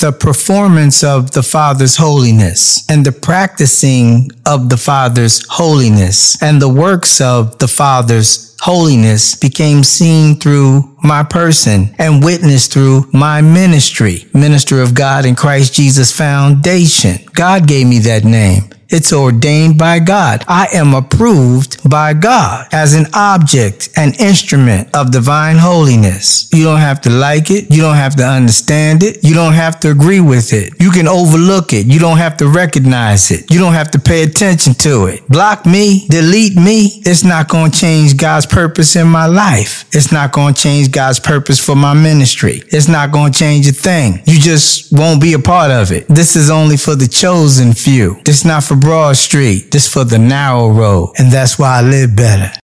the performance of the Father's holiness and the practicing of the Father's holiness and the works of the Father's holiness became seen through my person and witnessed through my ministry, Minister of God in Christ Jesus Foundation. God gave me that name. It's ordained by God. I am approved by God as an object, an instrument of divine holiness. You don't have to like it. You don't have to understand it. You don't have to agree with it. You can overlook it. You don't have to recognize it. You don't have to pay attention to it. Block me, delete me. It's not going to change God's purpose in my life. It's not going to change God's purpose for my ministry. It's not going to change a thing. You just won't be a part of it. This is only for the chosen few. This is not for Broad Street. This is for the narrow road. And that's why I live better.